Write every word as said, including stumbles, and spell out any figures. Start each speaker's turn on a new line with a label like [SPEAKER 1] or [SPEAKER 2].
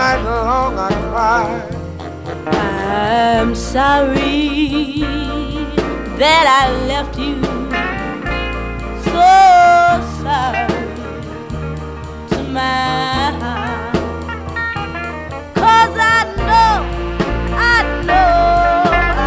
[SPEAKER 1] night long I cried.
[SPEAKER 2] I'm sorry that I left you, so sorry.